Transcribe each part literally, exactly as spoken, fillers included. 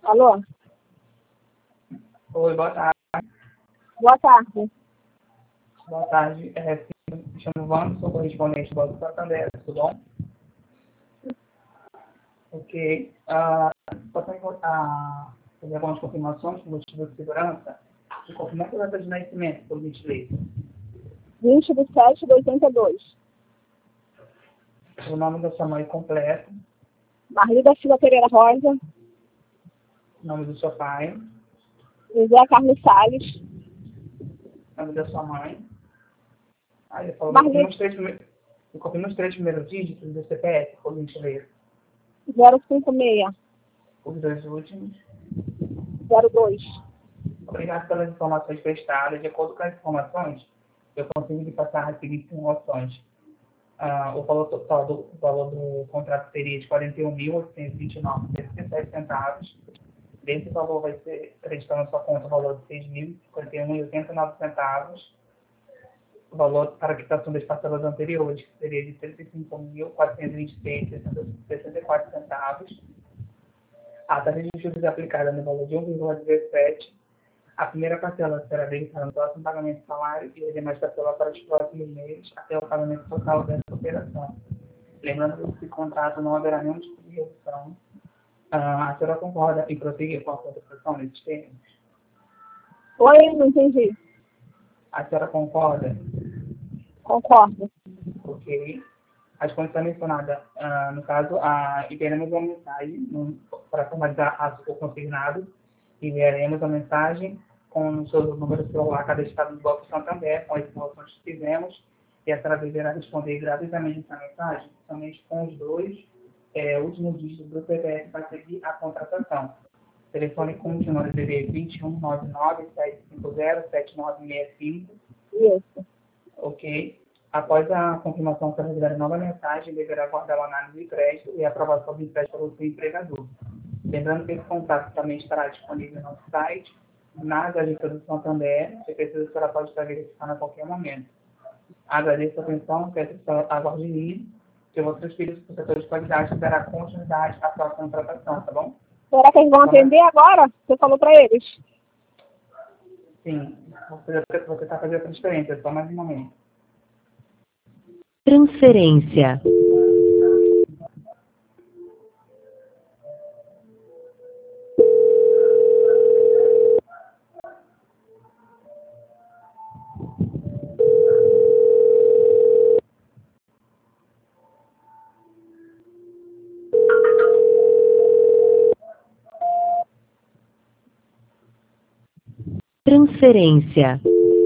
Alô? Oi, boa tarde. Boa tarde. Boa tarde. É, sim, me chamo Vando, sou correspondente do Banco Santander, tudo bom? Ok. Uh, Posso uh, fazer algumas confirmações por motivo de segurança? E confirmar a data de nascimento, por gentileza. vinte de sete de oitenta e dois. O nome da sua mãe completo, Marlida Silva Pereira Rosa. o nome do seu pai, José Carlos Salles. o nome da sua mãe. Aí eu falo, Marlida. confirma os três primeiros, eu confirmo os três primeiros dígitos do C P F, por gentileza. zero cinco seis. Os dois últimos. zero dois. Obrigado pelas informações prestadas. De acordo com as informações, eu consigo lhe passar as seguintes informações. Ah, o valor total do o valor do contrato seria de quarenta e um mil, oitocentos e vinte e nove reais e sessenta e sete centavos. Desse valor vai ser acreditado na sua conta o valor de seis mil e cinquenta e um reais e oitenta e nove centavos. O valor para a quitação das parcelas anteriores seria de trinta e cinco mil, quatrocentos e vinte e seis reais e sessenta e quatro centavos. A taxa de juros aplicada no valor de um vírgula dezessete. A primeira parcela será debitada no próximo pagamento do salário e as demais parcelas para os próximos meses até o pagamento total dessa operação. Lembrando que esse contrato não haverá nenhum tipo de redução. Ah, a senhora concorda em prosseguir com a contratação nesses termos? Oi, não entendi. A senhora concorda? Concordo. Ok. As condições mencionadas, ah, no caso, a, enviaremos uma mensagem no, para formalizar o consignado. Enviaremos a mensagem com o seu número de celular cadastrado no Banco Santander, com as informações que fizemos, e a senhora deverá responder gratuitamente essa mensagem, somente com os dois é, últimos dígitos do C P F para seguir a contratação. Telefone continuando D D vinte e um, nove nove, sete cinco zero, sete nove seis cinco. Isso. Ok. Após a confirmação, para enviar nova mensagem, deverá aguardar a análise de crédito e a aprovação do empréstimo pelo seu empregador. Lembrando que esse contato também estará disponível no nosso site, na agência do Santander, se precisa, a senhora pode estar verificando a qualquer momento. Agradeço a atenção, peço que a senhora aguarde em linha, que eu vou transferir para o setor de qualidade e dará continuidade à sua contratação, tá bom? Será que eles vão atender agora? Você falou para eles? Sim, você está fazendo a transferência, só mais um momento. Transferência. Transferência.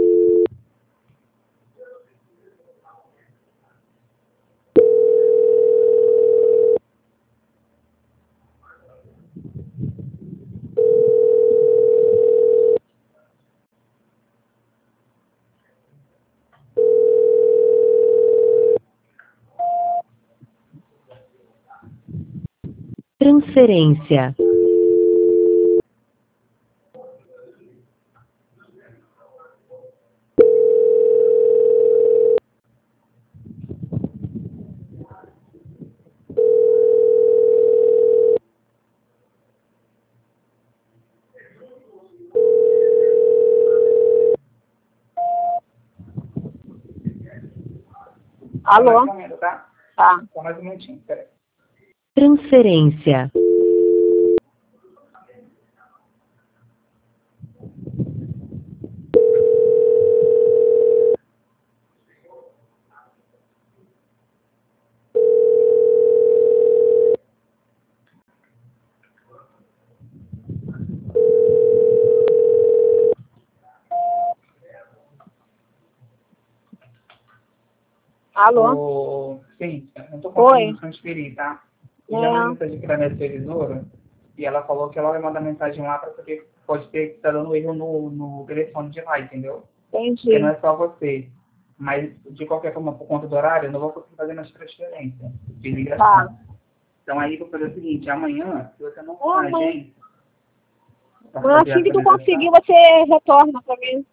Transferência. Alô? Só mais um momento, tá? Tá. Só mais um minutinho, peraí. Transferência. Alô? O... Sim, eu não estou Oi. conseguindo transferir, tá? Eu já É. mandei mensagem aqui da minha supervisora e ela falou que ela vai mandar mensagem lá para saber, pode ter que tá dando erro no, no telefone de lá, entendeu? Entendi. Porque não é só você. Mas, de qualquer forma, por conta do horário, eu não vou conseguir fazer mais transferência de ligação. Tá. Então, aí, eu vou fazer o seguinte, amanhã, se você não Ô, for na mãe. agência... pra Mas fazer a assim que tu atualização, conseguir, você retorna para mim.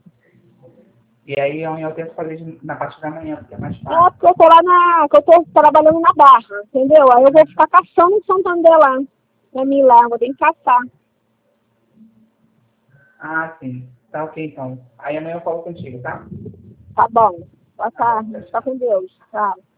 E aí, amanhã eu tento fazer de- na parte da manhã, porque é mais É, fácil. porque eu tô lá na. que eu tô trabalhando na Barra, entendeu? Aí eu vou ficar caçando em Santander lá. Pra mim ir lá, eu vou ter que caçar. Ah, sim. Tá ok, então. Aí amanhã eu falo contigo, tá? Tá bom. Boa tarde. Fica com Deus. Tchau.